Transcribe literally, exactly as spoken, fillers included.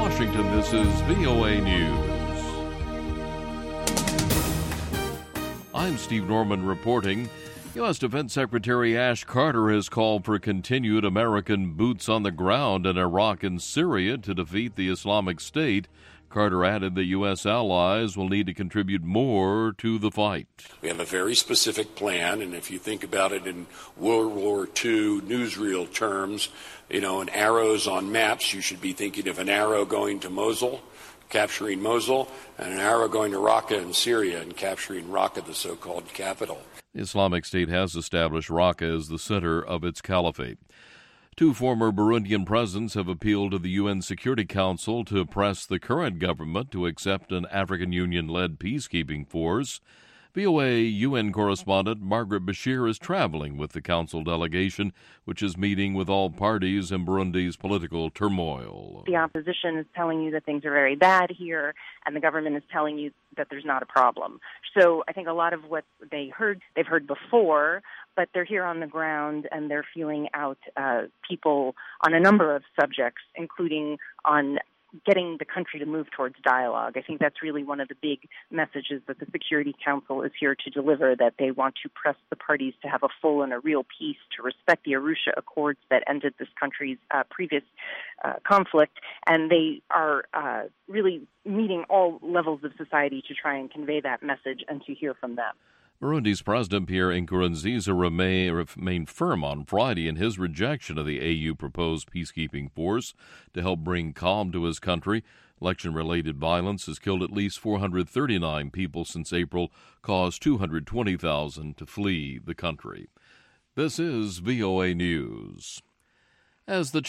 Washington, this is V O A News. I'm Steve Norman reporting. U S. Defense Secretary Ash Carter has called for continued American boots on the ground in Iraq and Syria to defeat the Islamic State. Carter added that U S allies will need to contribute more to the fight. We have a very specific plan, and if you think about it in World War Two newsreel terms, you know, an arrows on maps, you should be thinking of an arrow going to Mosul, capturing Mosul, and an arrow going to Raqqa in Syria and capturing Raqqa, the so-called capital. The Islamic State has established Raqqa as the center of its caliphate. Two former Burundian presidents have appealed to the U N Security Council to press the current government to accept an African Union-led peacekeeping force. V O A U N correspondent Margaret Bashir is traveling with the council delegation, which is meeting with all parties in Burundi's political turmoil. The opposition is telling you that things are very bad here, and the government is telling you that there's not a problem. So I think a lot of what they heard, they've heard before, but they're here on the ground, and they're feeling out uh, people on a number of subjects, including on getting the country to move towards dialogue. I think that's really one of the big messages that the Security Council is here to deliver, that they want to press the parties to have a full and a real peace, to respect the Arusha Accords that ended this country's uh, previous uh, conflict, and they are uh, really meeting all levels of society to try and convey that message and to hear from them. Burundi's President Pierre Nkurunziza remained firm on Friday in his rejection of the A U proposed peacekeeping force to help bring calm to his country. Election-related violence has killed at least four hundred thirty-nine people since April, caused two hundred twenty thousand to flee the country. This is V O A News. As the